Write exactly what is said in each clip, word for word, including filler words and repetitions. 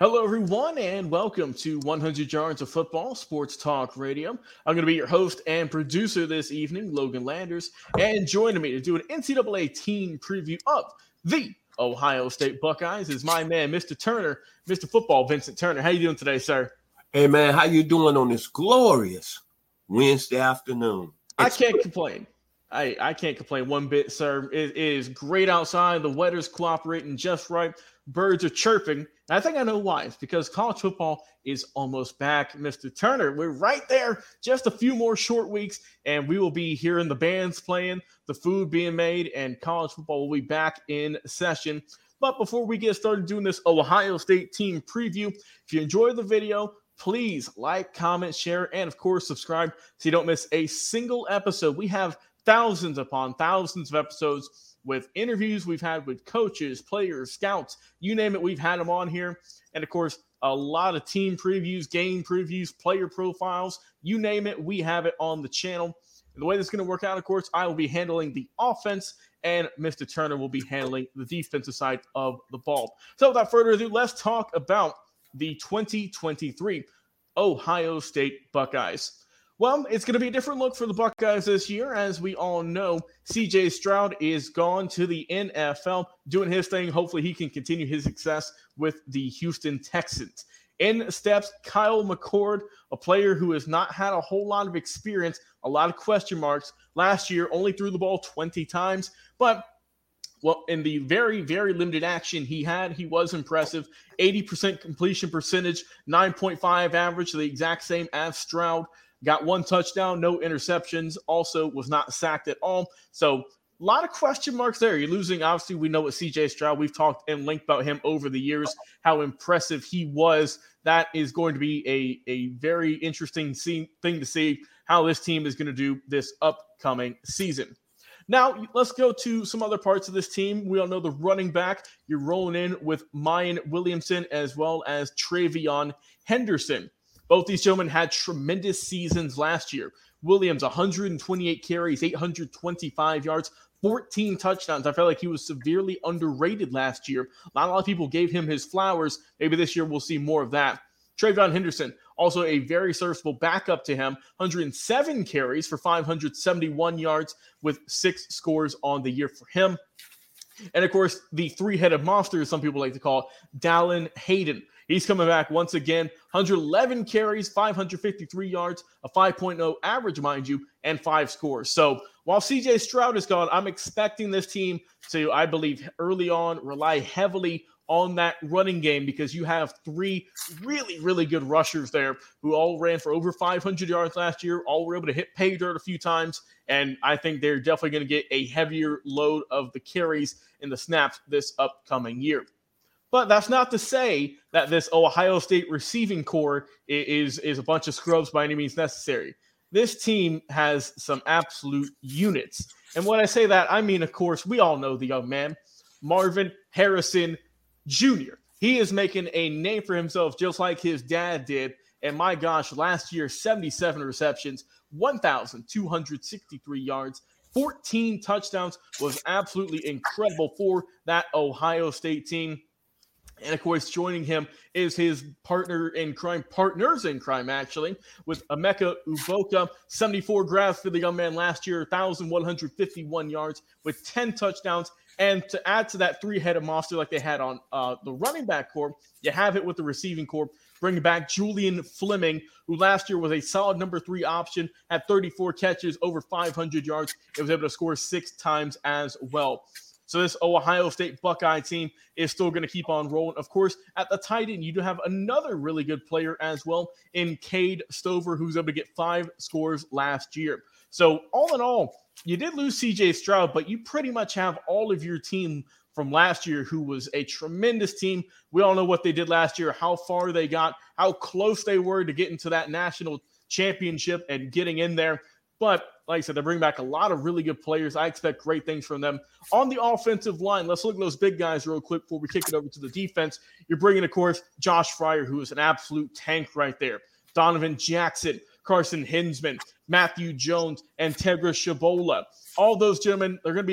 Hello, everyone, and welcome to one hundred Yards of Football Sports Talk Radio. I'm going to be your host and producer this evening, Logan Landers, and joining me to do an N C double A team preview of the Ohio State Buckeyes is my man, Mister Turner, Mister Football, Vincent Turner. How you doing today, sir? Hey, man, how you doing on this glorious Wednesday afternoon? I can't complain. I, I can't complain one bit, sir. It, it is great outside. The weather's cooperating just right. Birds are chirping. And I think I know why. It's because college football is almost back, Mister Turner. We're right there. Just a few more short weeks, and we will be hearing the bands playing, the food being made, and college football will be back in session. But before we get started doing this Ohio State team preview, if you enjoyed the video, please like, comment, share, and, of course, subscribe so you don't miss a single episode. We have thousands upon thousands of episodes with interviews we've had with coaches, players, scouts, you name it, we've had them on here. And, of course, a lot of team previews, game previews, player profiles, you name it, we have it on the channel. And the way this is going to work out, of course, I will be handling the offense, and Mister Turner will be handling the defensive side of the ball. So without further ado, let's talk about the twenty twenty-three Ohio State Buckeyes. Well, it's going to be a different look for the Buckeyes this year. As we all know, C J Stroud is gone to the N F L, doing his thing. Hopefully he can continue his success with the Houston Texans. In steps Kyle McCord, a player who has not had a whole lot of experience, a lot of question marks. Last year, only threw the ball twenty times, but well, in the very, very limited action he had, he was impressive. eighty percent completion percentage, nine point five average, the exact same as Stroud. Got one touchdown, no interceptions, also was not sacked at all. So a lot of question marks there. You're losing, obviously, we know what C J Stroud, we've talked in length about him over the years, how impressive he was. That is going to be a, a very interesting see, thing to see how this team is going to do this upcoming season. Now, let's go to some other parts of this team. We all know the running back. You're rolling in with Mayan Williamson as well as Travion Henderson. Both these gentlemen had tremendous seasons last year. Williams, one hundred twenty-eight carries, eight hundred twenty-five yards, fourteen touchdowns. I felt like he was severely underrated last year. Not a lot of people gave him his flowers. Maybe this year we'll see more of that. Travion Henderson, also a very serviceable backup to him. one hundred seven carries for five hundred seventy-one yards with six scores on the year for him. And, of course, the three-headed monster, as some people like to call it, Dallin Hayden. He's coming back once again. one hundred eleven carries, five hundred fifty-three yards, a five point oh average, mind you, and five scores. So while C J Stroud is gone, I'm expecting this team to, I believe, early on rely heavily on that running game because you have three really, really good rushers there who all ran for over five hundred yards last year, all were able to hit pay dirt a few times, and I think they're definitely going to get a heavier load of the carries and the snaps this upcoming year. But that's not to say that this Ohio State receiving core is, is a bunch of scrubs by any means necessary. This team has some absolute units. And when I say that, I mean, of course, we all know the young man, Marvin Harrison Junior He is making a name for himself just like his dad did. And my gosh, last year, seventy-seven receptions, one thousand two hundred sixty-three yards, fourteen touchdowns was absolutely incredible for that Ohio State team. And, of course, joining him is his partner in crime, partners in crime, actually, with Emeka Uboka, seventy-four grabs for the young man last year, one thousand one hundred fifty-one yards with ten touchdowns. And to add to that three-headed monster like they had on uh, the running back core, you have it with the receiving core, bringing back Julian Fleming, who last year was a solid number three option, had thirty-four catches, over five hundred yards, and was able to score six times as well. So this Ohio State Buckeye team is still going to keep on rolling. Of course, at the tight end, you do have another really good player as well in Cade Stover, who's able to get five scores last year. So all in all, you did lose C J Stroud, but you pretty much have all of your team from last year, who was a tremendous team. We all know what they did last year, how far they got, how close they were to getting to that national championship and getting in there. But like I said, they bring back a lot of really good players. I expect great things from them. On the offensive line, let's look at those big guys real quick before we kick it over to the defense. You're bringing, of course, Josh Fryer, who is an absolute tank right there. Donovan Jackson, Carson Hinsman, Matthew Jones, and Tegra Shabola. All those gentlemen, they're going to be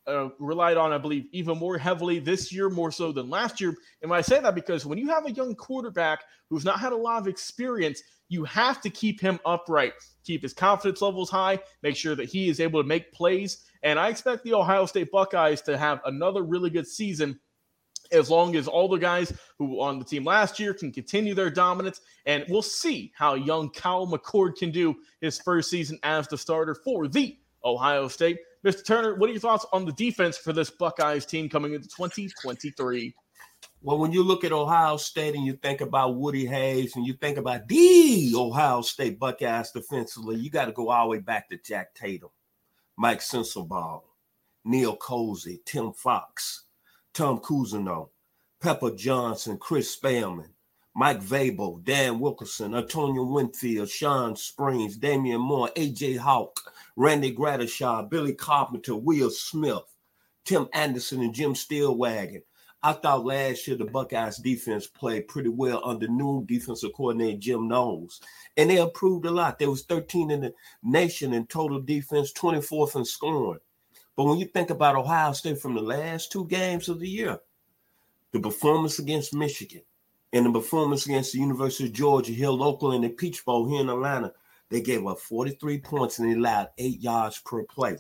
uh, relied on, I believe, even more heavily this year, more so than last year. And when I say that, because when you have a young quarterback who's not had a lot of experience, you have to keep him upright, keep his confidence levels high, make sure that he is able to make plays. And I expect the Ohio State Buckeyes to have another really good season, as long as all the guys who were on the team last year can continue their dominance. And we'll see how young Kyle McCord can do his first season as the starter for the Ohio State. Mister Turner, what are your thoughts on the defense for this Buckeyes team coming into twenty twenty-three? Well, when you look at Ohio State and you think about Woody Hayes and you think about the Ohio State Buckeyes defensively, you got to go all the way back to Jack Tatum, Mike Sensabaugh, Neil Cozy, Tim Fox, Tom Cousineau, Pepper Johnson, Chris Spellman, Mike Vabo, Dan Wilkerson, Antonio Winfield, Sean Springs, Damian Moore, A J Hawk, Randy Gradishaw, Billy Carpenter, Will Smith, Tim Anderson, and Jim Steelwagon. I thought last year the Buckeyes defense played pretty well under new defensive coordinator Jim Knowles, and they improved a lot. They was thirteenth in the nation in total defense, twenty-fourth in scoring. But when you think about Ohio State from the last two games of the year, the performance against Michigan and the performance against the University of Georgia here local in the Peach Bowl here in Atlanta, they gave up forty-three points and they allowed eight yards per play.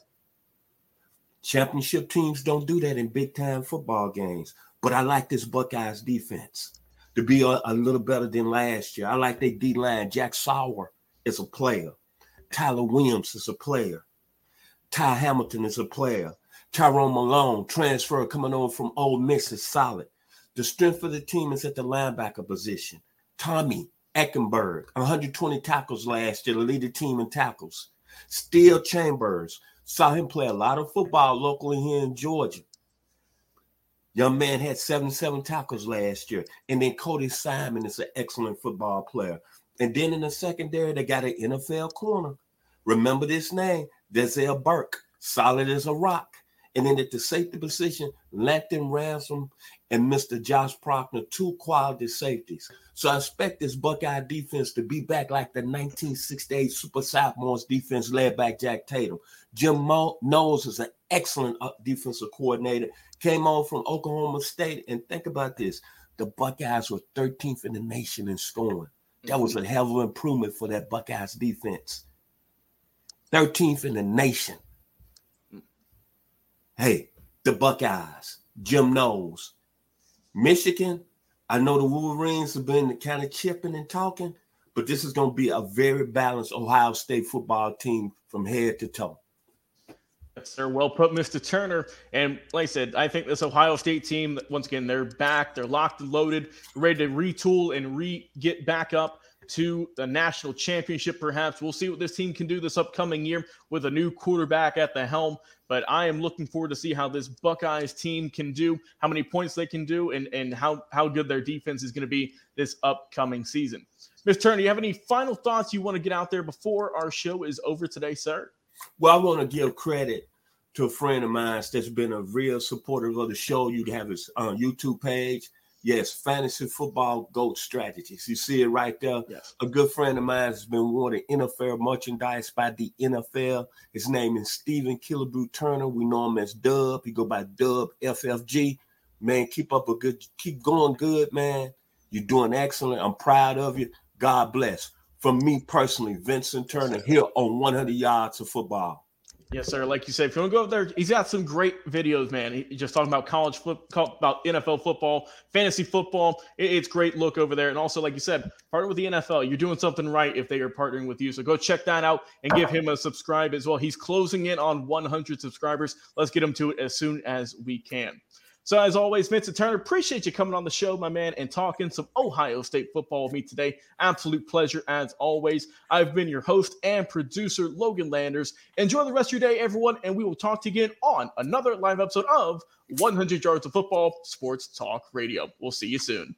Championship teams don't do that in big-time football games. But I like this Buckeyes defense to be a, a little better than last year. I like their D-line. Jack Sauer is a player. Tyler Williams is a player. Ty Hamilton is a player. Tyrone Malone, transfer coming over from Ole Miss, is solid. The strength of the team is at the linebacker position. Tommy Eckenberg, one hundred twenty tackles last year to lead the team in tackles. Steele Chambers, saw him play a lot of football locally here in Georgia. Young man had seventy-seven tackles last year. And then Cody Simon is an excellent football player. And then in the secondary, they got an N F L corner. Remember this name, Denzel Burke, solid as a rock. And then at the safety position, Langton Ransom and Mister Josh Prochnow, two quality safeties. So I expect this Buckeye defense to be back like the nineteen sixty-eight Super Sophomores defense led by Jack Tatum. Jim Mo- Knowles is an excellent defensive coordinator. Came on from Oklahoma State. And think about this. The Buckeyes were thirteenth in the nation in scoring. That was a hell of an improvement for that Buckeyes defense. thirteenth in the nation. Hey, the Buckeyes, Jim Knowles. Michigan, I know the Wolverines have been kind of chipping and talking, but this is going to be a very balanced Ohio State football team from head to toe. Yes, sir. Well put, Mister Turner. And like I said, I think this Ohio State team, once again, they're back. They're locked and loaded, ready to retool and re-get back up to the national championship, perhaps. We'll see what this team can do this upcoming year with a new quarterback at the helm. But I am looking forward to see how this Buckeyes team can do, how many points they can do, and, and how, how good their defense is going to be this upcoming season. Mister Turner, do you have any final thoughts you want to get out there before our show is over today, sir? Well, I want to give credit to a friend of mine that's been a real supporter of the show. You have his uh, YouTube page. Yes, Fantasy Football GOAT Strategies. You see it right there. Yes. A good friend of mine has been awarded N F L merchandise by the N F L. His name is Stephen Killebrew Turner. We know him as Dub. He go by Dub F F G. Man, keep up a good, keep going good, man. You're doing excellent. I'm proud of you. God bless. From me personally, Vincent Turner, here on one hundred yards of football. Yes, sir. Like you said, if you want to go up there, he's got some great videos, man. He's just talking about college football, about N F L football, fantasy football. It's great look over there. And also, like you said, partner with the N F L. You're doing something right if they are partnering with you. So go check that out and give him a subscribe as well. He's closing in on one hundred subscribers. Let's get him to it as soon as we can. So as always, Vincent Turner, appreciate you coming on the show, my man, and talking some Ohio State football with me today. Absolute pleasure as always. I've been your host and producer, Logan Landers. Enjoy the rest of your day, everyone, and we will talk to you again on another live episode of one hundred yards of Football Sports Talk Radio. We'll see you soon.